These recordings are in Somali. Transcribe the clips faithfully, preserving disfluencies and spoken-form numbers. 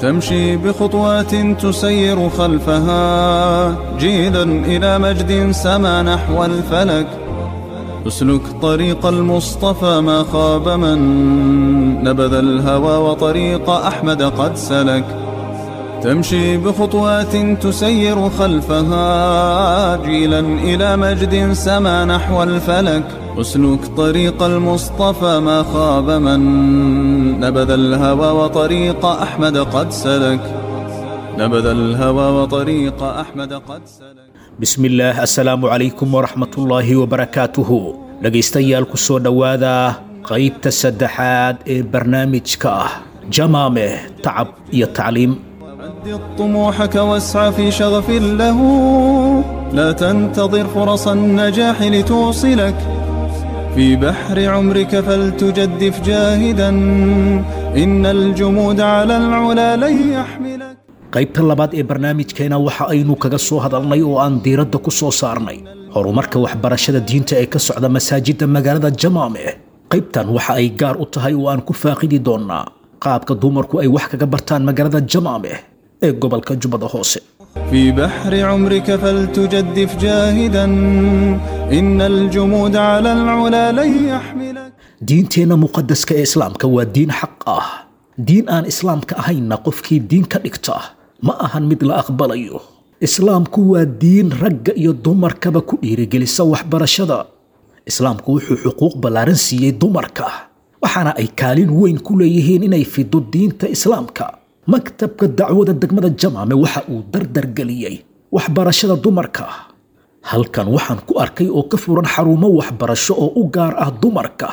تمشي بخطوات تسير خلفها جيلا إلى مجد سما نحو الفلك. اسلك طريق المصطفى ما خاب من نبذ الهوى وطريق أحمد قد سلك. تمشي بخطوات تسير خلفها جيلا إلى مجد سما نحو الفلك. اسلك طريق المصطفى ما خاب من نبذ الهوى وطريق أحمد قد سلك. نبذ الهوى وطريق أحمد قد سلك. بسم الله السلام عليكم ورحمة الله وبركاته. dhegaystayaal ku soo dhowaada qaybta saddexaad ee barnaamijka jamaame tacab iyo tacliim. عدد طموحك واسعى في شغف له لا تنتظر فرص النجاح لتوصلك. في بحر عمرك فلتجدف جاهدا إن الجمود على العلا لن يحملك. qaybta labaad ee barnaamijkeena waxa aynu kaga soo hadalnay oo aan diiradda ku soo saarnay horumarka waxbarashada diinta ee ka socda masaajidda magaalada Jamaame. qaybtan waxa ay gaar u tahay oo aan ku faaqidi doonaa qaabka dumarku ay wax kaga bartaan magaalada Jamaame ee gobolka Jubbada Hoose. في بحر عمرك فلتجدف جاهدا إن الجمود على العلا لن يحملك. diinteena muqaddaska ee islaamka waa diin xaq ah. diin aan islaamka ahayna qofkii diin ka dhigta ma ahan mid la aqbalayo. islaamku waa diin ragga iyo dumarkaba ku dhiirigelisa waxbarashada. islaamku wuxuu xuquuq ballaaran siiyey dumarka waxaana ay kaalin weyn ku leeyihiin inay fido diinta islaamka. maktabka dacwada degmada Jamaame waxa uu dardar galiyay waxbarashada dumarka. halkan waxaan ku arkay oo ka furan xarumo waxbarasho oo u gaar ah dumarka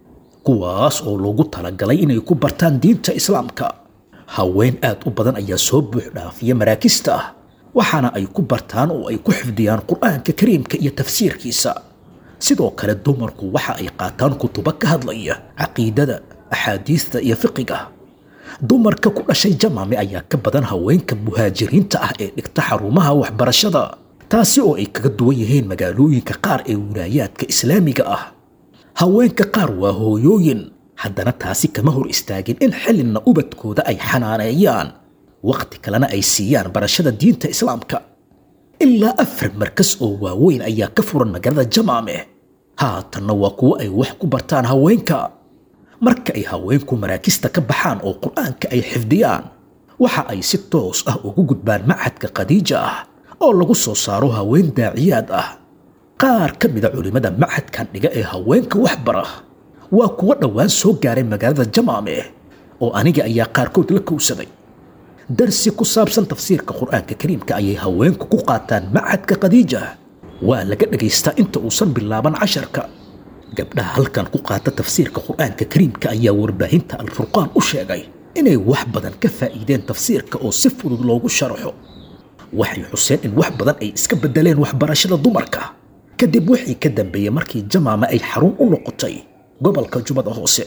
kuwaas oo loogu talagalay inay ku bartaan diinta islaamka. haween aad u badan ayaa soo buux dhaafiya maraakista waxaana ay ku bartaan oo ay ku xifdiyaan quraanka kariimka iyo tafsiirkiisa. sidoo kale dumarku waxa ay qaataan kutubo ka hadlaya caqiidada, axaadiista iyo fiqiga. dumarka ku dhashay Jamaame ayaa ka badan haweenka muhaajiriinta ah ee dhigta xarumaha waxbarashada, taasi oo ay kaga duwan yihiin magaalooyinka qaar ee wilaayaadka islaamiga ah. haweenka qaar waa hooyooyin, haddana taasi kama hor istaagin in xilina ubadkooda ay xanaaneeyaan waqti kalena ay siiyaan barashada diinta islaamka. ilaa afar markas oo waaweyn ayaa ka furan magaalada Jamaame. haatanna waa kuwo ay wax ku bartaan haweenka. marka ay haweenku maraakista ka baxaan oo quraanka ay xifdiyaan waxa ay si toos ah ugu gudbaan macadka Khadiija ah oo lagu soo saaro haween daaciyaad ah. qaar ka mid ah culimada macadkan dhiga ee haweenka wax bara waa kuwa dhawaan soo gaaray magaalada Jamaame oo aniga ayaa qaarkood la kowsaday. darsi ku saabsan tafsiirka quraanka kariimka ayay haweenku ku qaataan macadka Khadiija. waa laga dhageystaa inta uusan bilaaban casharka. gabdhaha halkan ku qaata tafsiirka quraanka kariimka ayaa warbaahinta Al-Furqaan u sheegay inay wax badan ka faa'iideen tafsiirka oo si fudud loogu sharaxo. waxay xuseen in wax badan ay iska bedeleen waxbarashada dumarka kadib wixii ka dambeeyay markii Jamaame ay xarun u noqotay gobolka Jubbada Hoose.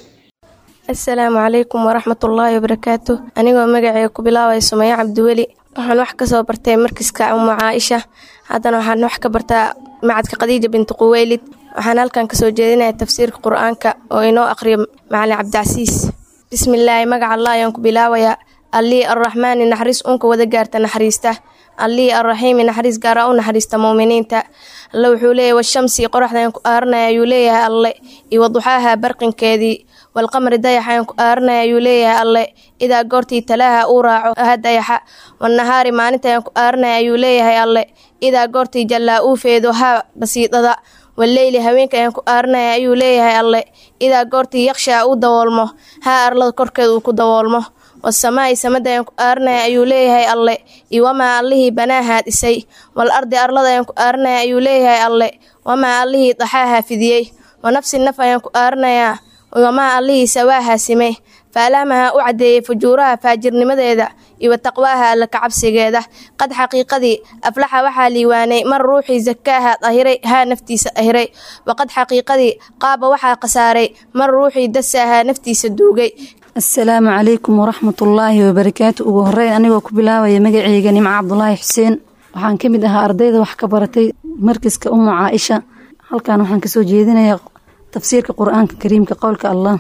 السلام عليكم ورحمة الله وبركاته. أنا مجاعي كبلاوي سمية عبد الولي waxaan wax ka soo bartay markiiska Ummu Caaisha. haddana waxaan wax ka bartaa macadka Khadiija bint Quwaylid. waxaan halkan ka soo jeedinayaa tafsiirka Qur'aanka oo inoo aqriyo Macallin Cabdicasiis. bismillaahi magaca Allah ayaan ku bilaabayaa. Allii Ar-Rahmaan naxariis unka wada gaarta naxariista. Allii Ar-Rahiim naxariis gaara u naxariista muuminiinta. alla wuxuu leeyahay washamsi qoraxdan ku aaranaya ayuu leeyahay alle iyo waduxaaha barqinkeedii والقمر dayaxa aan ku aaranaya ayuu leeyahay alle idaa goortii talaha uu raaco hadayaxa والنهار maalinta aan ku aaranaya ayuu leeyahay alle idaa goortii jallaa uu feedo ha basiidada والليل haweenka aan ku aaranaya ayuu leeyahay alle idaa goortii yaqsha uu dawoolmo ha arlada korkeeda uu ku dawoolmo والسماء samada aan ku aaranaya ayuu leeyahay alle iwama allihi banaaha dhisay والارض arlada aan ku aaranaya ayuu leeyahay alle wama allihi daxaaha fidiyay ونفس النف aan ku aaranaya وما عليه سواها سمي فألامها أعدي فجورها فاجرنمديدا إيو تقواها لك عبسيدا قد حقيقتي أفلح وحالي واني من روحي زكاها طهري ها نفتي سأهري وقد حقيقتي قاب وحا قساري من روحي دساها نفتي سدوغي. السلام عليكم ورحمة الله وبركاته. وهرين أني وكبلاوة يمقعي نمع عبد الله حسين وحان كمدها أرديدا وحكبرتي مركز كأم عائشة هل كانوا حان كسو جيدين تفسير القرآن الكريم كقولك الله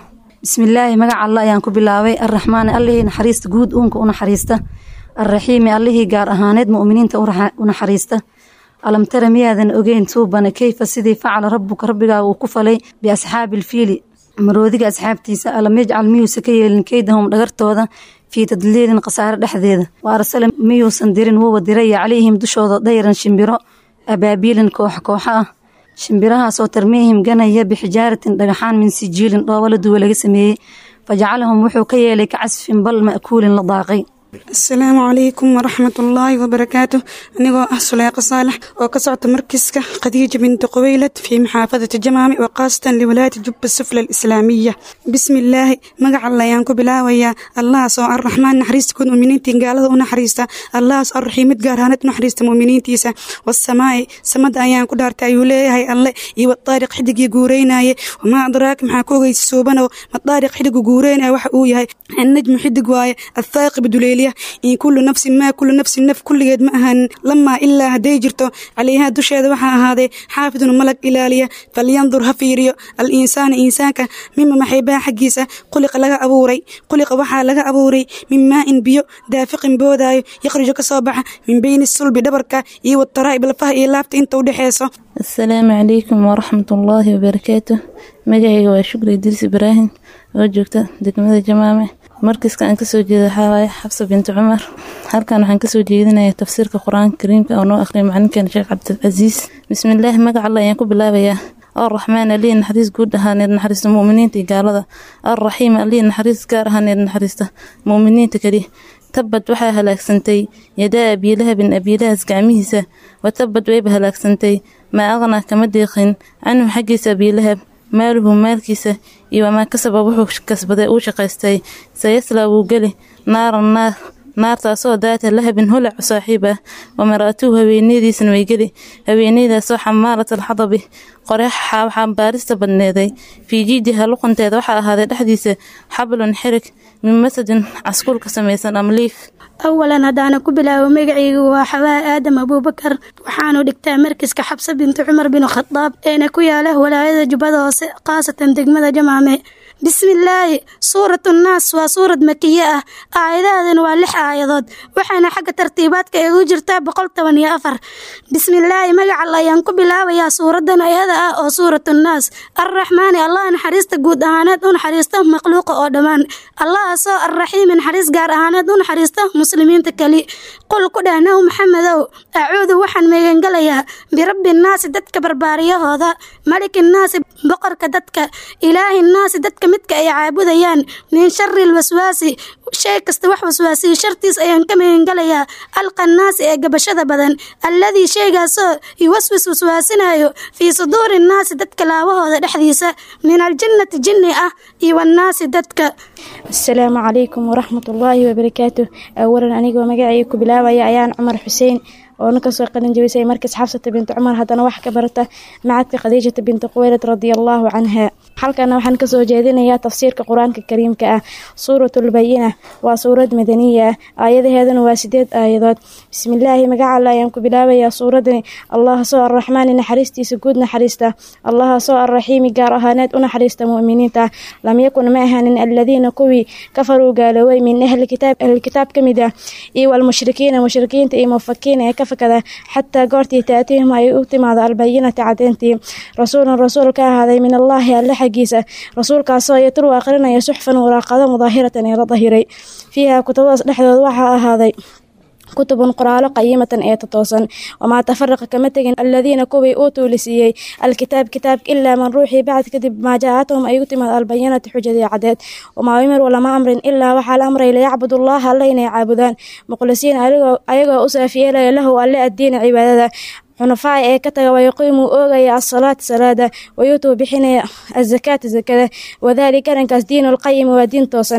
bismillaahi magaca alla ayaan ku bilaabay arraxmaani allihii naxariista guud uunka u naxariista arraxiimi allihii gaar ahaaneed mu'miniinta u naxariista alam tara miyaadan ogeyn tuubana kayfa sidii facala rabbuka rabbigaa uu ku falay biasxaabi ilfiili maroodiga asxaabtiisa alam yajcal miyuusa ka yeelin keydahum dhagartooda fii tadliilin khasaare dhexdeeda wa arsala miyuusan dirin wuuba diraya calayhim dushooda dayran shimbiro abaabiilin koox kooxa ah shimbirahaasoo tarmiihim ganaya bixijaaratin dhagaxaan min sijiilin dhoobala duwa laga sameeyey fajacalahum wuxuu ka yeelay ka casfin bal ma'kuulin la daaqay asalaamu calaykum waraxmatullaahi wabarakaatu anigoo ah suleyqa saalax oo ka socota markiska khadiija binti quwaylad fii maxaafadati jamaami wa qaasatan liwalaayati jubba sufla alislaamiya bismillaahi magaca alla ayaan ku bilaabayaa allahaas oo arraxmaan naxariista guud mu'miniintii gaalada u naxariista allahaas arraxiimid gaar ahaanad u naxariista mu'miniintiisa wasamaa'i samada ayaan ku dhaartay ayuu leeyahay alle iyo wadaariq xidigii guureynaye wamaa adraaka maxaa ku ogeysa suubanow madaariq xidigu guureynaya waxa uu yahay annajmu xidig waaye athaaqibu duleeliya in kullu nafsin maa kullu nafsin naf kulligeed ma ahan lamaa ilaa hadday jirto calayhaa dusheeda waxaa ahaaday xaafidun malag ilaaliya falyandur ha fiiriyo al insaana insaanka mima maxaybaa xaggiisa quliqa laga abuuray quliqa waxaa laga abuuray min maa-in biyo daafiqin boodaayo yakhruju ka soo baxa min beyni sulbi dhabarka iyo wataraa'i balfaha iyo laabta inta u dhexeyso assalaamu calaykum waraxmatullaahi wabarakaatuh magacayga waa shukri idriis ibraahim oo joogta degmada jamaame markiska aan kasoo jeeda waxaa waaye xabsa binti cumar halkan waxaan kasoo jeedinayaa tafsiirka qur-aanka kariimka oo noo akhriya macalinkeena sheekh cabdilcasiis bismillaahi magaca alla ayaan ku bilaabayaa arraxmaan alihi naxariis guud ahaaneed naxariista mu'miniinta iyo gaalada arraxiim alihi naxariis gaar ahaaneed naxariista mu'miniinta keliya tabad waxaa halaagsantay yadaa abiilahabin abiilahas gacmihiisa wa tabad wayba halaagsantay maa aqnaa kama deeqin canhu xaggiisa abiilahab maaluhu maalkiisa iyo wamaa kasaba wuxuu kasbaday uu shaqaystay sayaslaa wuu geli naaran naar naartaasoo daata lahabin holac saaxiib ah wamaraatuhu haweeneydiisana way geli haweeneydaasoo xamaalat alxadabi qoreex xambaarista badneeday fii jiidiha luqanteeda waxaa ahaaday dhexdiisa xablun xirig min masadin caskuul ka samaysan amliif awalan haddaana ku bilaabo magacaygu waa xawaa aadam abuubakar waxaanu dhigtaa markiska xabsa binti cumar bin khadaab eena ku yaala walaayada jubbada hoose khaasatan degmada jamaame bismillaahi suuratu nnaas waa suurad makiye ah aayadahadan waa lix aayadood waxayna xagga tartiibaadka eegu jirtaa boqol toban iyo afar bismillaahi magaca alla ayaan ku bilaabayaa suuradan ayada ah oo suuratu nnaas arraxmaani allah naxariista guud ahaaneed u naxariista makhluuqa oo dhammaan allahaasoo arraxiimi naxariis gaar ahaaneed u naxariista muslimiinta keli qul ku dheh naw maxamedow acuudu waxaan meegangalayaa birabbi nnaasi dadka barbaariyahooda maliki nnaasi boqorka dadka ilaahi nnaasi dadka midka ay caabudayaan min shari lwaswaasi shay kasta wax waswaasiyo shartiis ayaan ka meegangalayaa alqannaasi ee gabashada badan alladii shaygaasoo yuwaswis waswaasinayo fii suduuri nnaasi dadka laabahooda dhexdiisa min aljinnati jinni ah iyo wannaasi dadka asalaamu calaykum waraxmatullaahi wabarakaatuh awalan anigoo magacayga ku bilaabaya ayaan cumar xuseen oo na kasoo qalin jabisay markiis xabsata binti cumar haddana wax ka barata macadka khadiijata binti quwaylad radiallaahu canha halkana waxaan kasoo jeedinayaa tafsiirka qur-aanka kariimka ah suuratulbayina waa suurad madaniya ah aayadaheeduna waa sideed aayadood bismillaahi magaca alla ayaan ku bilaabayaa suuradani allahasoo arraxmaani naxariistiisa guud naxariista allahasoo arraxiimi gaar ahaaneed u naxariista mu'miniinta lam yakun ma ahaanin aladiina kuwii kafaruu gaalooway min ahli kitaab ahlilkitaab ka mid ah iyo walmushrikiina mushrikiinta iyo mufakiina ee fakada xataa goortii taatihim ay u timaado albayinati cadeyntii rasuulan rasuul ka ahaaday min allaahi alle xaggiisa rasuulkaasoo yatru aqrinaya suxfan waraaqado mudaahiratan ee la dahiray fiiha kutubadaas dhexdooda waxaa ahaaday kutubun qoraalo qayimatan ee tatoosan wamaa tafaraqa kama tegin aladiina kuwii uu tuulisiiyey alkitaab kitaabka ilaa man ruuxii bacd kadib maa jaa-athum ay u timaado albayinati xujadii cadeed wamaa umiru lama amrin ilaa waxaa la amray liyacbudullaha alle inay caabudaan muqlisiin ayagoo u saafiyeelaya lahu alle addiina cibaadada xunafaa ee ka taga wayaqiimuu oogaya asalaata salaada wayuutuu bixinaya azakaata zakada wadaalika arrinkaas diinu lqayim waa diin toosan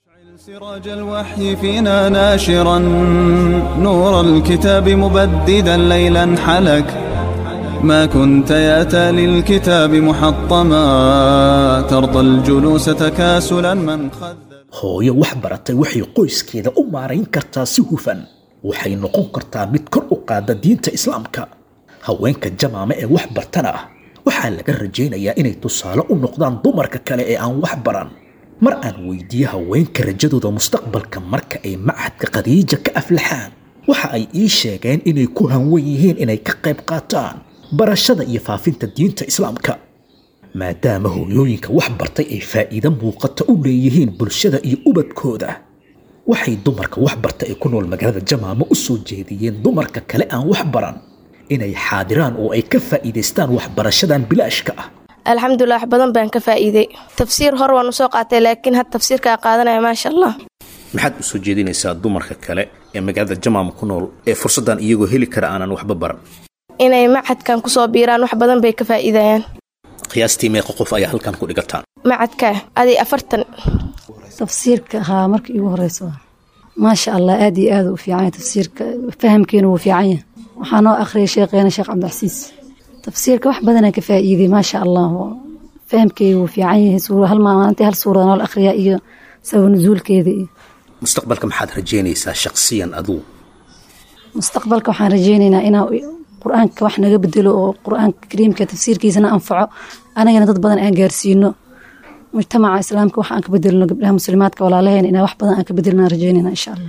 سراج الوحي فينا ناشرا نور الكتاب مبددا ليلا حلك ما كنت يأتى للكتاب محطما ترضى الجلوس تكاسلا من خذل hooyo wax baratay waxay qoyskeeda u maarayn kartaa si hufan waxay noqon kartaa mid kor u qaada diinta islaamka haweenka jamaame ee wax bartana waxaa laga rajaynayaa inay tusaale u noqdaan dumarka kale ee aan wax baran mar aan weydiiye haweenka rajadooda mustaqbalka marka ay machadka khadiija ka aflaxaan waxa ay ii sheegeen inay ku hanwan yihiin inay ka qayb qaataan barashada iyo faafinta diinta islaamka maadaama hooyooyinka wax bartay ay faa'iido muuqata u leeyihiin bulshada iyo ubadkooda waxay dumarka wax bartay ee ku nool magaalada jamaamo u soo jeediyeen dumarka kale aan wax baran inay xaadiraan oo ay ka faa'iidaystaan waxbarashadan bilaashka ah alxamdulilah wax badan baan ka faa'iiday tafsiir hor waan usoo qaatay laakiin had tafsiirkaa qaadanaya maasha allah maxaad u soo jeedinaysaa dumarka kale ee magaalada jamaamo ku nool ee fursaddan iyagoo heli kara aanan waxba baran inay machadkan kusoo biiraan wax badan bay ka faa'iidayaan qiyaastii meeqa qof ayaa halkan ku dhigataan machadka adi afartan tafsiirka haa markii ugu horeyso maasha allah aad iyo aad u fiican tafsiirka fahamkeenu wuu fiican yahay waxaa noo akhriyay sheekheena sheekh cabdicasiis tafsiirka wax badan ka faa'iiday maasha allah fahamkeedu wuu fiican yahay suura hal maalintii hal suura noo akhriyaa iyo sabab nuzuulkeeda iyo mustaqbalka maxaad rajeynaysaa shakhsiyan aduu mustaqbalka waxaan rajeynaynaa inaa qur-aanka wax naga bedelo oo qur-aanka kariimka tafsiirkiisana anfaco anagana dad badan aan gaarsiino mujtamaca islaamka wax aan ka bedelno gabdhaha muslimaadka walaalaheena inaa wax badan aan ka bedelnaa rajeynayna insha allah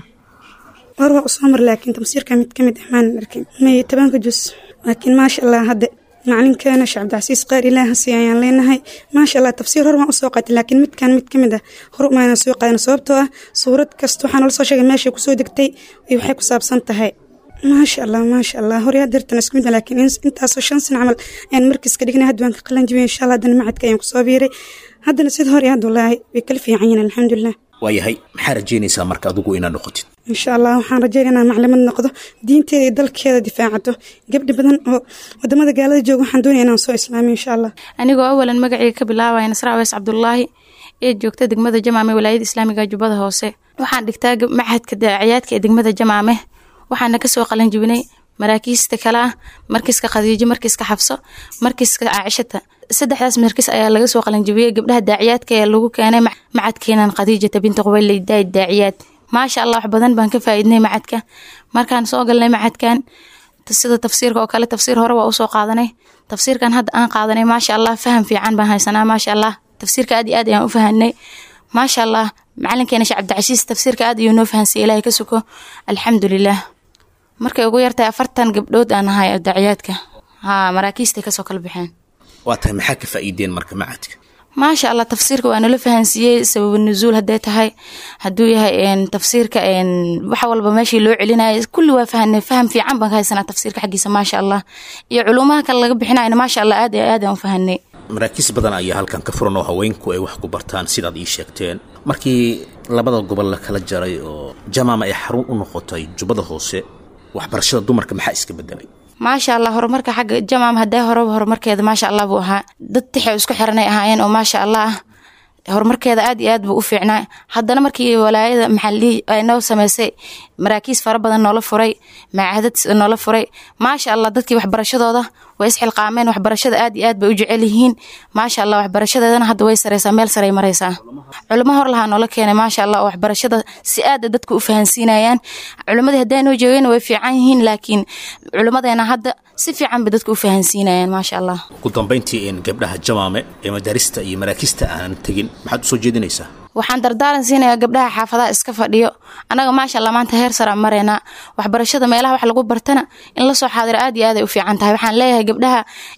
war waa usoo mar laakiin tafsiirka mid ka mid ahmaan arkin may tobanka jus laakiin maasha allah hadde macalinkeena sheekh cabdicasiis qaar ilaaha si ayaan leenahay maasha allah tafsiir hor waan usoo qaatay laakiin midkan mid ka mid ah hor umaana soo qaadan sababtoo ah suurad kasta waxaa nala soo sheegay meeshay kusoo degtay iyo waxay ku saabsan tahay maasha allah maasha allah hor yaa dirtan isku mid laakiin intaasoo shan sano camal ayaan markiiska dhignay hadda waan ka qalan jibiyay insha allah haddana macadka ayaan kusoo biiray haddana sida hor yaa wallaahi way kala fiican yihiin alxamdulilah waayahay maxaa rajeynaysaa marka adigu inaad noqotid insha allah waxaan rajeynaynaa maclimad noqdo diinteeda iyo dalkeeda difaacato gabdhi badan oo wadamada gaalada jooga waxaan doonaya inaan soo islaamiyo insha allah anigoo awalan magacayga ka bilaabaya nasra aweys cabdullaahi ee joogta degmada jamaame walaayada islaamiga jubbada hoose waxaan dhigtaa machadka daaciyaadka ee degmada jamaame waxaana kasoo qalan jibinay maraakiista kale ah markiska khadiijo markiska xafso markiska caashata saddexdaas markis ayaa laga soo qalan jibiyey gabdhaha daaciyaadka ee lagu keenay machadkeenan khadiijata binti qubayl daaciyaad maasha allah wax badan baan ka faa'iidnay machadka markaan soo galnay machadkan sida tafsiirka oo kale tafsiir hore waa usoo qaadanay tafsiirkan hadda aan qaadanay maasha allah faham fiican baan haysanaa maasha allah tafsiirka aad iyo aad ayaan u fahanay maasha allah macalinkeena sheekh cabdicasiis tafsiirka aad ayuu noo fahansiyay ilaahay ka suko alxamdulilah markay ugu yartahay afartan gabdhood aan ahay daaciyaadka haa maraakiistay kasoo kala baxeen waa tahay maxaa ka faa'iideen marka machadka maasha allah tafsiirka waa nala fahansiiyey sabab nuzuul hadday tahay hadduu yahay tafsiirka wax walba meeshii loo celinaya kulli waa fahanay faham fiican baan ka haysanaa tafsiirka xaggiisa maasha allah iyo culumaha kale laga bixinayna maasha allah aad iyo aad aan u fahanay maraakiis badan ayaa halkan ka furan oo haweenku ay wax ku bartaan sidaad ii sheegteen markii labada gobol la kala jaray oo jamaama ay xarun u noqotay jubbada hoose waxbarashada dumarka maxaa iska bedelay maasha allah horumarka xagga jamaam hadday horeba horumarkeeda maasha allah buu ahaa dad tixay isku xiranay ahaayeen oo maasha allah horumarkeeda aad iyo aad buu u fiicnaa haddana markii walaayada maxalli ay noo samaysay maraakiis fara badan noola furay macaahad noola furay maasha allah dadkii waxbarashadooda way isxilqaameen waxbarashada aad iyo aad bay u jecel yihiin maasha allah waxbarashadeedana hadda way sareysaa meel saray maraysaa culimo hor lahaa noola keenay maasha allah oo waxbarashada si aad dadku u fahansiinayaan culimadii hadday noo joogeen way fiican yihiin laakiin culimadeena hadda si fiican bay dadku u fahansiinayaan maasha allah ugu dambeyntii in gabdhaha jamaame ee madarista iyo maraakiista aanan tegin maxaad u soo jeedinaysaa waxaan dardaaran siinayaa gabdhaha xaafadaha iska fadhiyo anaga maasha allah maanta heer sara mareynaa waxbarashada meelaha wax lagu bartana in la soo xaadiro aad iyo aad ay u fiican tahay waxaan leeyahay gabdhaha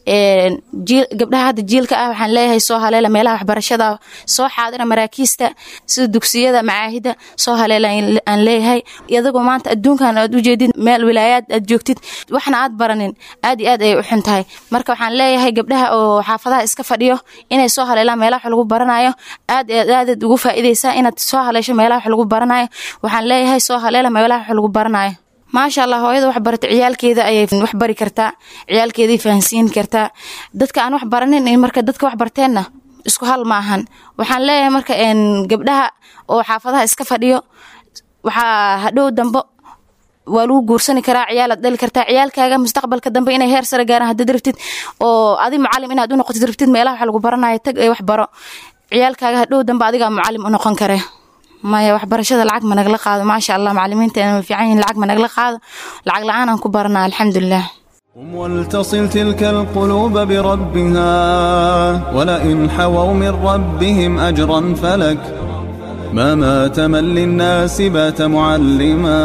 gabdhaha hadda jiilka ah waxaan leeyahay soo haleela meelaha waxbarashada soo xaadira maraakiista sida dugsiyada macaahida soo haleela aan leeyahay iyadagoo maanta adduunkan aad u jeedid meel wilaayaad aad joogtid waxna aad baranin aad iyo aad ay u xun tahay marka waxaan leeyahay gabdhaha oo xaafadaha iska fadhiyo inay soo haleelaan meelaha wax lagu baranayo aad aad ugu faa'iideysaa inaad soo haleesho meelaha wax lagu baranayo waxaan leeyahay soo haleela meelaha wax lagu baranayo maasha allah hooyada wax barata ciyaalkeeda ayay wax bari kartaa ciyaalkeeday fahansiin kartaa dadka aan wax baranin marka dadka wax barteenna isku hal maahan waxaan leeyahay marka gabdhaha oo xaafadaha iska fadhiyo waxaa hadhow dambo waa lagu guursani karaa ciyaalaad dhali kartaa ciyaalkaaga mustaqbalka dambe inay heer sare gaaraan haddaad rabtid oo adi mucalim inaad u noqotid rabtid meelaha wax lagu baranayo tag ee wax baro ciyaalkaaga hadhow dambe adigaa mucalim u noqon kare maya waxbarashada lacag ma nagala qaado maasha allah macalimiinteena way fiican yihiin lacag ma nagala qaado lacag la-aan aan ku baranaa alxamdulilah قم ولتصل تلك القلوب بربها ولئن حووا من ربهم أجرا فلك ما مات من للناس بات معلما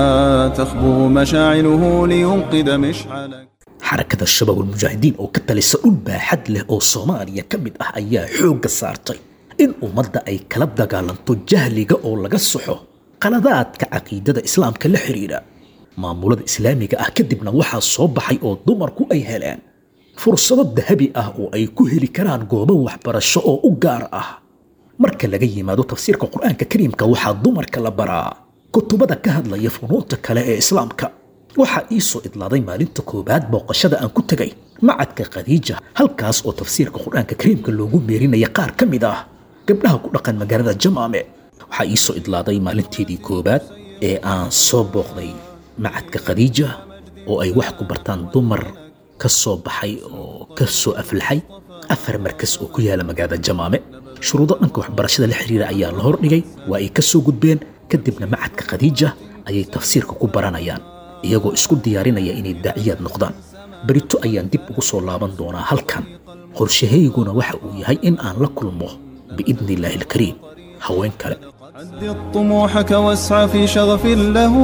تخبو مشاعله لينقذ مشعلك. xarakada shabaab ulmujaahidiin oo ka talisa dhul baaxad leh oo Soomaaliya ka mid ah ayaa xoogga saartay in ummadda ay kala dagaalanto jahliga oo laga soxo qaladaadka caqiidada islaamka la xiriira maamulada islaamiga ah. kadibna waxaa soo baxay oo dumarku ay heleen fursado dahabi ah oo ay ku heli karaan goobo waxbarasho oo u gaar ah. marka laga yimaado tafsiirka quraanka kariimka waxaa dumarka la baraa kutubada ka hadlaya funuunta kale ee islaamka. waxaa ii soo idlaaday maalinta koobaad booqashada aan ku tagay macadka Khadiija, halkaas oo tafsiirka quraanka kariimka loogu meerinaya qaar ka mid ah gabdhaha ku dhaqan magaalada Jamaame. waxaa ii soo idlaaday maalinteedii koobaad ee aan soo booqday macadka Khadiija oo ay wax ku bartaan dumar ka soo baxay oo ka soo aflaxay afar markas oo ku yaala magaalada Jamaame. shuruudo dhanka waxbarashada la xiriira ayaa la hordhigay, waa ay ka soo gudbeen. kadibna macadka Khadiija ayay tafsiirka ku baranayaan iyagoo isku diyaarinaya inay daaciyaad noqdaan. barito ayaan dib ugu soo laaban doonaa halkan. qorshahayguna waxa uu yahay in aan la kulmo biidni illaahi alkariim haween kale. عدد طموحك واسعى في شغف له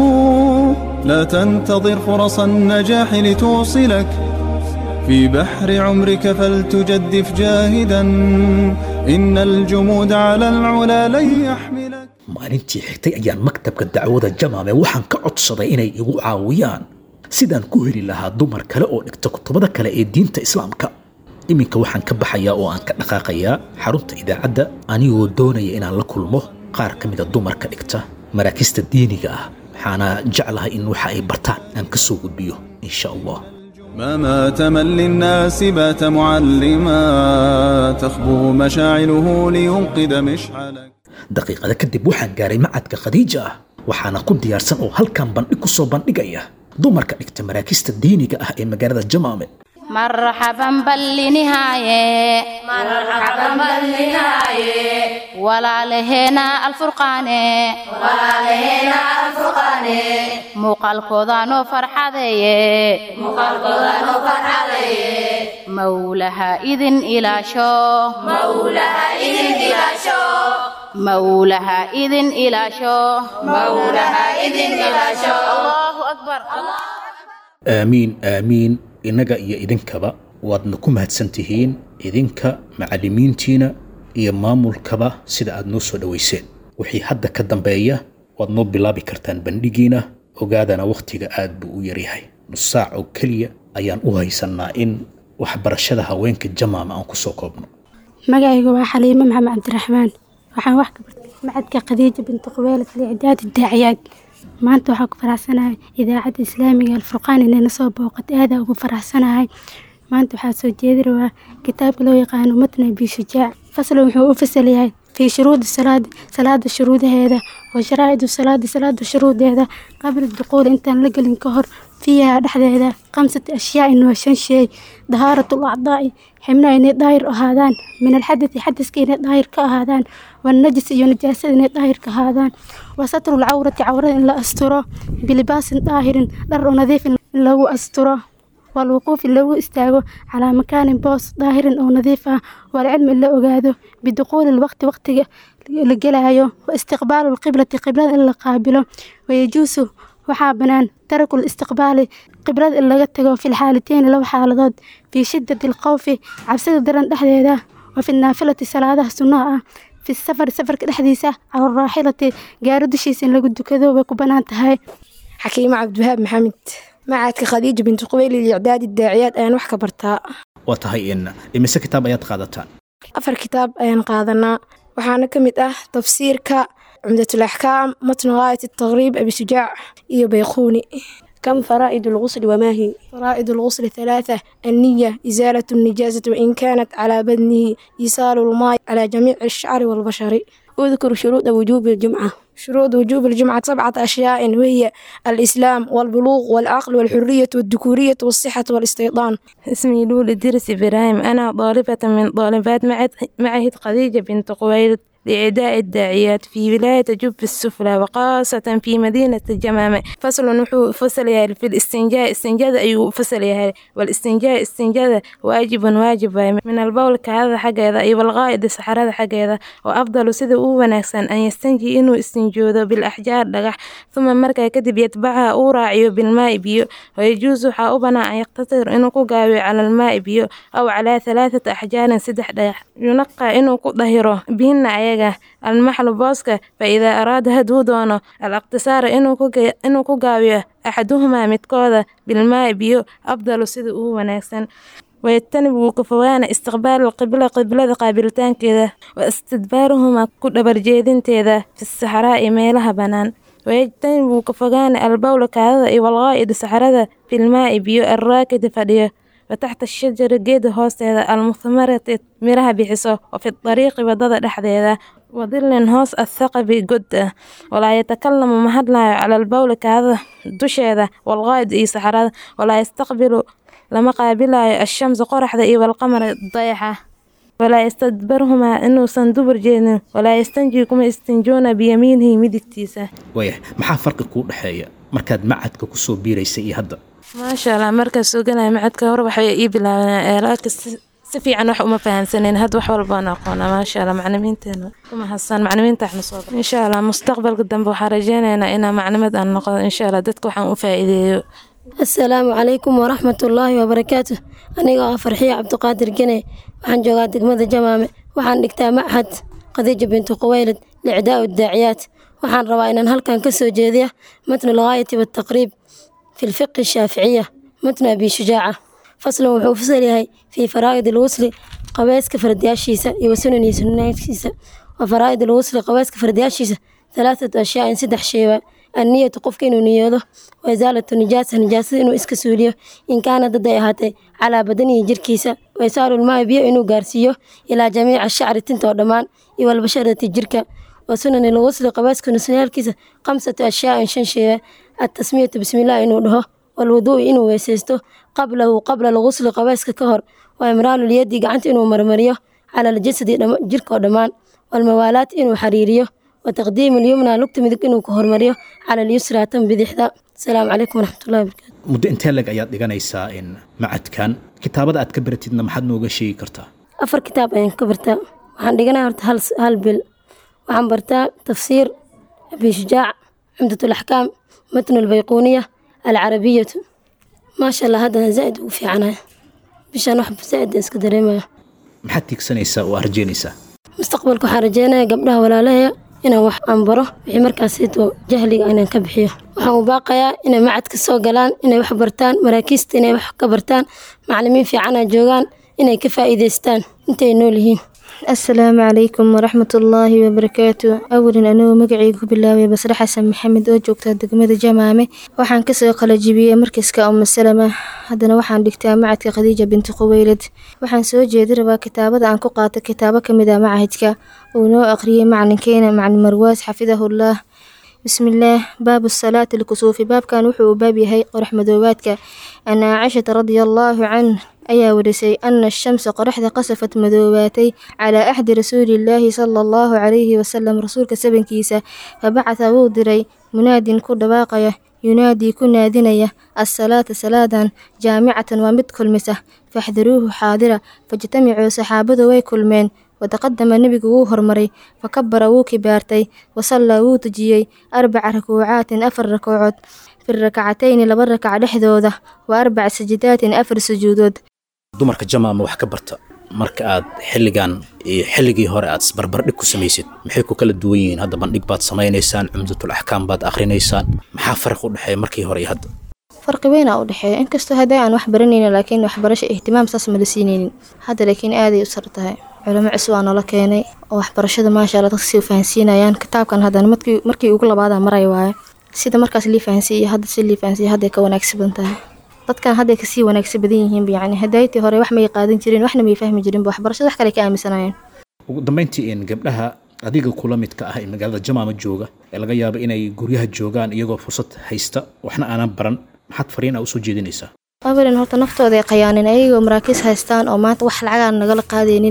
لا تنتظر فرص النجاح لتوصلك في بحر عمرك فلتجدف جاهدا إن الجمود على العلا لن يحملك. maalintii xigtay ayaan maktabka dacwada Jamaame waxaan ka codsaday inay igu caawiyaan sidaan ku heli lahaa dumar kale oo dhigta kutubada kale ee diinta islaamka. iminka waxaan ka baxayaa oo aan ka dhaqaaqayaa xarunta idaacadda anigoo doonaya inaan la kulmo qaar ka mid ah dumarka dhigta maraakista diiniga ah. waxaana jeclahay in waxa ay bartaan aan ka soo gudbiyo insha Allah. ما مات من للناس بات معلما تخبو مشاعله لينقذ مشعلك. daqiiqada kadib waxaan gaaray macadka Khadiija, waxaana ku diyaarsan oo halkan bandhig ku soo bandhigaya dumarka dhigta maraakista diiniga ah ee magaalada Jamaame. مرحبا بالنهاية مرحبا بالنهاية ولا لهنا الفرقان ولا لهنا الفرقان مقال كودانو فرحذي مقال كودانو فرحذي مولها إذن إلى شو مولها إذن إلى شو مولها إذن إلى شو مولها إذن إلى شو الله أكبر الله آمين آمين. inaga iyo idinkaba waadna ku mahadsantihiin, idinka macallimiintiina iyo maamulkaba sida aad noo soo dhaweyseen. wixii hadda ka dambeeya waad noo bilaabi kartaan bandhigiina. ogaadana waqtiga aad buu u yaryahay, nus saac oo keliya ayaan u haysanaa in waxbarashada haweenka Jamaame aan ku soo koobno. magacaygu waa Xaliimo Maxamed Cabdiraxmaan, waxaan wax ka bartay macadka Khadiija bint Quwaylad li'icdaad ad-daaciyaad. maanta waxaan ku faraxsanahay idaacadda islaamiga alfurqaan inayna soo booqatay. aad ugu faraxsanahay. maanta waxaa soo jeedi rabaa kitaabka loo yaqaano matna bishujaac. faslu wuxuu u fasal yahay في شروط الصلاة صلاة شروطها وشرائط الصلاة صلاة شروطها قبل الدخول انت نلقى الانكهر فيها دحد هذا خمسة أشياء إنه شن شيء طهارة الأعضاء حمنا إن ظاهر هذان من الحدث حدث كين ظاهر كهذان والنجس ينجس إن ظاهر كهذان وستر العورة عورة إلا أسترة بلباس طاهر در نظيف له أسترة والوقوف اللي هو استاغو على مكان بوس ظاهر أو نظيفة والعلم اللي أقاده بدخول الوقت وقت لقلايو واستقبال القبلة قبلة إلا قابله ويجوز وحابنان ترك الاستقبال قبلة إلا قتقو في الحالتين لو حالضاد في شدة الخوف عبسد درن دحديدا وفي النافلة صلاة سنة في السفر سفر كدحديسة أو الراحلة قارد شيسين لقدو كذو وكبنان تهاي. حكيمة عبد الوهاب محمد معك خديجة بنت قويلد لإعداد الداعيات أيان wax ka bartaa. waa tahay in imise kitaab ayaad qaadataan? afar kitaab ayaan qaadanaa, waxaana ka mid ah tafsiirka cumdatul axkaam matn ghaayat at-taghrib abi shujaac iyo bayquni. كم فرائض الغسل وما هي؟ فرائض الغسل ثلاثة: النية، إزالة النجاسة وإن كانت على بدنه، إيصال الماء على جميع الشعر والبشر. اذكر شروط وجوب الجمعة. شروط وجوب الجمعة سبعة أشياء وهي الإسلام والبلوغ والعقل والحرية والذكورية والصحة والاستيطان. اسمي لولي درس إبراهيم، أنا طالبة من طالبات معهد خديجة بنت قويلد لإعداء الداعيات في ولاية جب السفلى وخاصة في مدينة الجمامة. فصل نحو فصل في الاستنجاء استنجاد أي فصل يهي والاستنجاء استنجاد واجب واجب من البول كهذا حاجة أي والغائد سحر حاجة وأفضل سيد ونكسن أن يستنجي إنه استنجود بالأحجار لقح ثم مركا كدب يتبعها أو راعي بالماء بيو ويجوز حاوبنا أن يقتصر إنه قاوي على الماء بيو أو على ثلاثة أحجار سدح دقح ينقى إنه ظهره بهن أيجا المحل باسكا فإذا أراد هدودونه الاقتصار إنه كوجا إنه كوجاوي أحدهما متكوذا بالماء بيو أفضل سيد ونكسن ويتنبوا كفوان استقبال القبلة قبلة قابلتان كذا واستدبارهما كل برجيدين تذا في الصحراء ميلها بنان ويجتنبوا كفوان البول كذا والغائد صحراء في الماء بيو الراكد فديه وتحت الشجر جيد هوس هذا المثمرة مرها بحصه وفي الطريق وضد لحظة وظل هوس الثقب قد ولا يتكلم مهدلا على البول كذا دش هذا والغائد إي صحراء ولا يستقبل لما قابلها الشمس قرح ذي والقمر ضيحة ولا يستدبرهما إنه صندوق جين ولا يستنجيكم استنجون بيمينه مدكتيسة. ويه maxaa farqi ku dhaxeeya markaad macadka ku soo biiraysay iyo hadda ما شاء الله مركز سوقنا معدك هو wax way iibila laakiin si fiican wax uma fahansaneen had wax walba aan aqoona ma sha Allah macallimiinteena kuma hasan macallimiinta waxna soo in sha Allah mustaqbalka dambe waxaan rajaynaynaa inaan macallimad aan noqdo in sha Allah dadku waxaan u faa'iideeyo. السلام عليكم ورحمة الله وبركاته. أنا فرحية عبد القادر جني وحن جوات دقمة جمامة وحن نكتب معهد خديجة بنت خويلد لإعداء الداعيات وحن رواينا هل كان كسو جيدية متن الغاية والتقريب في الفقه الشافعية متن أبي شجاعة فصل وفصل هاي في فرائض الوصل قواس كفردياشيسة يوسنني سننيشيسة وفرائض الوصل قواس كفردياشيسة ثلاثة أشياء سدح شيء النية تقف إنه نيوده وإزالة النجاسة نجاسة إنه إسكسوليه إن كان ضديهاته على بدنه جركيسة وإسال الماء بيه إنه قارسيه إلى جميع الشعر التنت والدمان والبشرة الجركة وسنن الغسل قباس كنسنيال كيسة خمسة أشياء شنشية التسمية بسم الله إنه له والوضوء إنه ويسيسته قبله قبل الغسل قباس ككهر وإمرال اليد قعنت إنه مرمريه على الجسد جرك والدمان والموالاة إنه حريريه وتقديم اليمنى لقت مدك إنه كهر مريه على اليسرى تم بذحذا. السلام عليكم ورحمة الله وبركاته. muddo intee lag ayaad dhiganaysaa in macadkan kitaabada aad ka baratidna maxaad nooga sheegi kartaa afar kitaab ayaan ka bartaa waxaan dhiganaa horta hal hal bil waxaan bartaa tafsiir abi shujaac عمدة الأحكام متن البيقونية العربية ما شاء الله هذا زائد وفي عنها بشان أحب زائد إسكندرية maxaad tiigsanaysaa oo arjeynaysaa مستقبلك حرجينا قبلها ولا لها إنا وح أنبره في مركز سيتو جهلي أنا كبحيه وحنا باقيا إنا معد كسو قلان إنا وح برتان مراكزت إنا وح كبرتان معلمين في عنا جوغان إنا كفائدة ستان إنتي نولهين. السلام عليكم ورحمة الله وبركاته. أولا أنا مقعيك بالله بسرح حسن محمد أوجوكت دقمة جمامة وحان كسو قلجبية مركز كأم السلامة هذا وحان دكتا معك خديجة بنت خويلد وحان سوجي دربا كتابة عن قاطة كتابة كمدا معهدك ونو أقريه مع كينا مع المرواز حفظه الله. بسم الله. باب الصلاة الكسوف. باب كان وحو بابي هي ورحمة دواتك أن عائشة رضي الله عنه أيا ورسي أن الشمس قرحة قصفت مذوباتي على أحد رسول الله صلى الله عليه وسلم رسولك سبن كيسة فبعث وودري مناد كل باقية ينادي كنا دنية الصلاة صلاة جامعة ومدكل مسة فاحذروه حاضرة فاجتمعوا صحابة ويكل من وتقدم النبي ووهر مري فكبر وكبارتي وصلى وتجيي أربع ركوعات أفر ركوعات في الركعتين لبركع لحدوده وأربع سجدات أفر سجودود. dumarka jamaama wax ka barta marka aad xilligan iyo xilligii hore aad isbarbar dhig ku samaysid maxay ku kala duwan yihiin hadda bandhig baad samaynaysaan cumdatul ahkaam baad akhriinaysaan maxaa farq u dhaxeeya markii hore iyo hadda farqi weyn u dhaxeeya inkastoo haday aan wax baranayna laakiin wax barasho ihtimaam saas ma lasiinaynin hadda laakiin aad ay u sartahay culimo cusub aan la keenay oo wax barashada ma sha Allah dadka si fahansiinayaan kitaabkan hadda markii markii ugu labaad maray waay sida markaas li fahansiiyay hadda si li fahansiiyay hadda ka wanaagsan tahay dadkan hadda ka sii wanaagsan badan yihiin yani hadayti hore wax ma yaqaadan jirin waxna ma fahmi jirin wax barashada wax kale ka aaminsanayeen ugu dambeyntii in gabdhaha adiga kula midka ah ee magaalada jamaama jooga ee laga yaabo inay guryaha joogaan iyagoo fursad haysta waxna aanan baran maxaad fariin u soo jeedinaysaa abadan horta naftooda ay qayaaneen ayagoo maraakiis haystaan oo maanta wax lacag aan nagala qaadeenin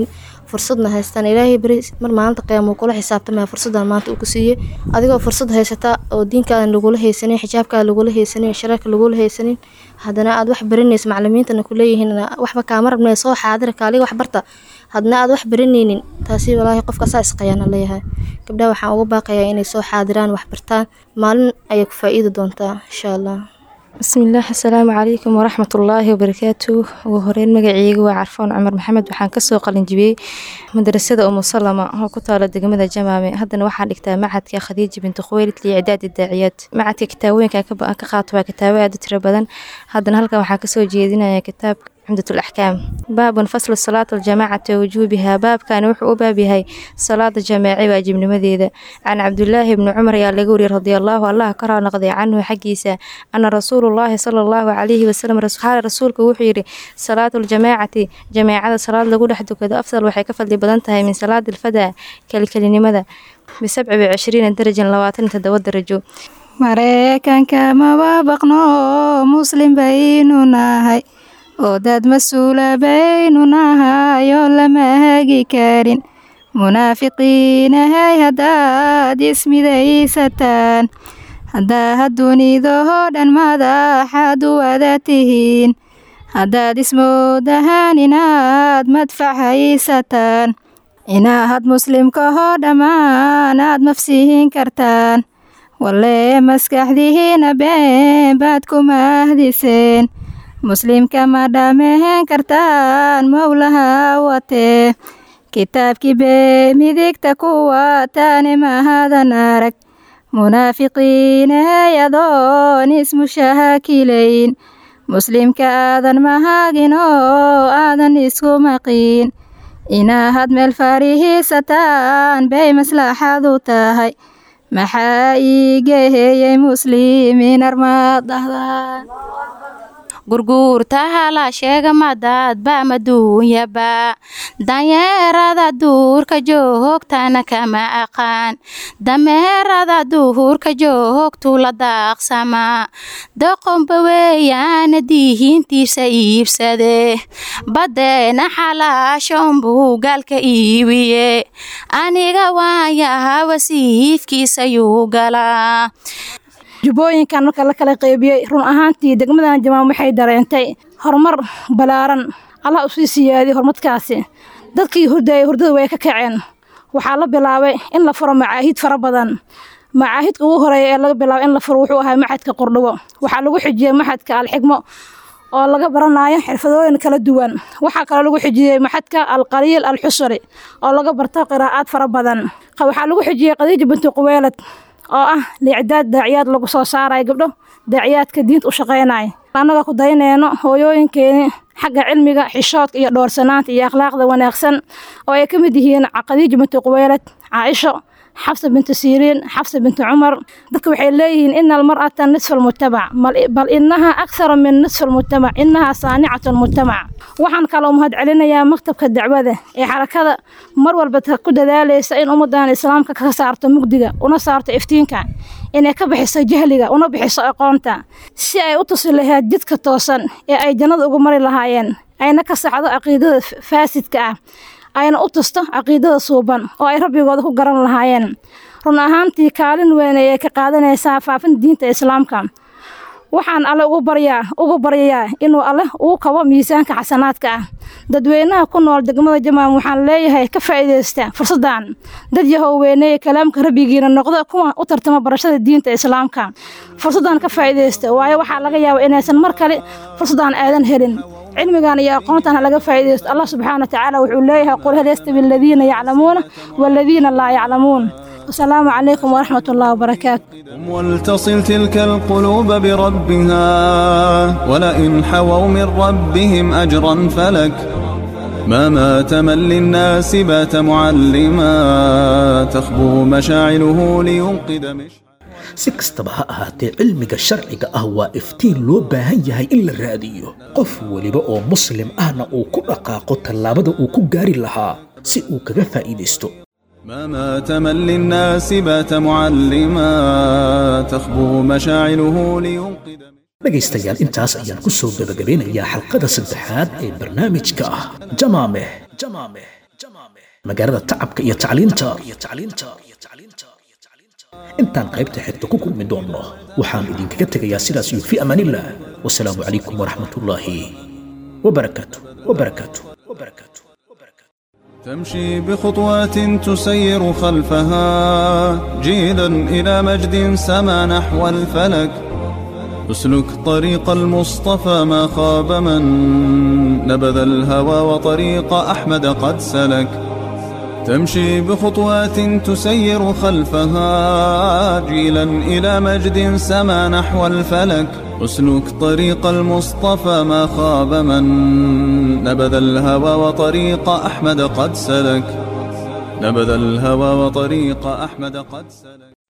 fursadna haystaan ilaahay bari mar maalinta qiyaamo kula xisaabtamaya fursadan maanta uu ku siiyey adigoo fursad haysata oo diinkaadan lagula haysanin xijaabkaadan lagula haysanin sharafka lagula haysanin haddana aad wax baranaysa macallimiintana ku leeyihiin waxba kaama rabnay soo xaadir kaaliga wax barta hadna aad wax baranaynin taasi walaahi qofka saas qayana leeyahay gabdhaha waxaan ugu baaqayaa inay soo xaadiraan wax bartaan maalin ayay ku faa'iido doontaa insha Allah بسم الله السلام عليكم ورحمة الله وبركاته وهورين مقعيق وعرفون عمر محمد وحان كسو قلن جبي مدرسة أم سلمة هو كتالة دقمة الجمامة هذا وحان لكتا معهد كا خديجة بنت خويلد لإعداد الداعيات معهد كتاوين كخاطبة كتاوية دتربدن هذا هلقا وحان كسو جيدنا يا كتاب عمدة الأحكام باب فصل الصلاة الجماعة ووجوبها باب كان وحو بابها صلاة الجماعة واجب مذيذة عن عبد الله بن عمر يا لقوري رضي الله الله كره نقضي عنه حقيسة أن رسول الله صلى الله عليه وسلم رسول رسولك وحيري صلاة الجماعة جماعة صلاة لقول حد كذا أفضل وحي كفل دي بدنتها من صلاة الفدا كالكلمة ماذا بسبع وعشرين درجة لواتن تدود درجو مريكان كما وابقنا مسلم بيننا هاي oo dad mas-uula baynu nahayo lama hagi karin munaafiqiinahay haddaad ismidaysataan haddaad dunidahoo dhan madaxaad u wada tihiin haddaad ismoodahaan inaad madfac haysataan inaad muslimkahoo dhammaan aad mafsihin kartaan walle maskaxdihiina been baad ku mahdiseen muslimka ma dhamehen kartaan mowlaha watee kitaabkii bee midigta kuwa taane mahadan arag munaafiqiinay adoon ismushaakilayn muslimka aadan mahagin oo aadan isku maqiin inaad meel farihiisataan bay maslaxadu tahay maxaa ii geeyey muslimiin armaad dhahdaan gurguurtaha la sheega madaadba maduunyaba danyeerada duurka joogtana kama aqaan dameerada duurka joogtu la daaqsama doqonba weeyaana diihintiisa iibsade badeena xalaashonbuu gaalka iibiye aniga waayaha wasiifkiisa yuu galaa jubbooyinkan marka la kala qaybiyey run ahaantii degmadan jamaam waxay dareentay horumar balaaran allah usii siyaadiyey horumarkaasi dadkii hurdayay hurdada way ka kaceen waxaa la bilaabay in la furo macaahid fara badan macaahidka ugu horeeya ee laga bilaabay in la furo wuxuu ahaa maxadka qordhigo waxaa lagu xijiyey maxadka alxigmo oo laga baranayo xirfadooyin kala duwan waxaa kaloo lagu xijiyey maxadka alqaliil alxusri oo laga barto qiraa'aad fara badan waxaa lagu xijiyey khadiija bintu quweylad oo ah liicdaad daaciyaad lagu soo saaray gabdho daaciyaadka diinta u shaqeynay annaga ku daynayno hooyooyinkeeni xagga cilmiga xishoodka iyo dhoorsanaanta iyo akhlaaqda wanaagsan oo ay ka mid yihiin khadiija bintu quweylad caaisho حفصة بنت سيرين حفصة بنت عمر ذك وحيليهن إن المرأة نصف المجتمع بل إنها أكثر من نصف المجتمع إنها صانعة المجتمع وحن كلام هاد علينا يا مكتب كالدعوة إيه حركة مرور بتكود ذلك سئن أمدان الإسلام كسارت مقدقة ونصارت إفتينك إن كبحث جهلك ونبحث أقامته سي أتصل لها جدك توصل أي جنود أقمر لهاين أي نكسعد عقيدة فاسد كأ ayna u tusto caqiidada suuban oo ay rabbigooda ku garan lahaayeen run ahaantii kaalin weyn ay ka qaadanaysaa faafinta diinta islaamka waxaan alle ugu baryaa ugu baryayaa inuu alle uu kabo miisaanka xasanaadka ah dadweynaha ku nool degmada jamaam waxaan leeyahay ka faa'iideysta fursadan dad yahow weyneeye kalaamka rabbigiina noqdo kuwa u tartama barashada diinta islaamka fursadan ka faa'iideysta waayo waxaa laga yaabaa inaysan mar kale fursadan aadan helin علمنا يا قومتنا لقى فائدة الله سبحانه وتعالى وحوليها قل هل يستوي الذين يعلمون والذين لا يعلمون السلام عليكم ورحمة الله وبركاته ولتصل تلك القلوب بربها ولئن حووا من ربهم أجرا فلك ما مات من للناس بات معلما تخبو مشاعله لينقذ مش si kastaba ha ahaatee cilmiga sharciga ah waa iftiin loo baahan yahay in la raadiyo qof waliba oo muslim ahna uu ku dhaqaaqo tallaabada uu ku gaari lahaa si uu kaga faa'iidaysto ما مات من للناس بات معلما تخبو مشاعله لينقذ dhegaystayaal intaas ayaan ku soo gabagabeynayaa xalqada saddexaad ee barnaamijka ah jamaameh jamaameh jamaameh magaalada tacabka iyo tacliinta intaan qaybta xigta ku kulmi doonno waxaan idinkaga tegayaa sidaas iyo fi amaanillah wasalaamu calaykum waraxmatullaahi wabarakaatu wabarakaatu wabarakaatu تمشي بخطوات تسير خلفها جيلا إلى مجد سما نحو الفلك اسلك طريق المصطفى ما خاب من نبذ الهوى وطريق أحمد قد سلك تمشي بخطوات تسير خلفها جيلا إلى مجد سما نحو الفلك اسلك طريق المصطفى ما خاب من نبذ الهوى وطريق أحمد قد سلك نبذ الهوى وطريق أحمد قد سلك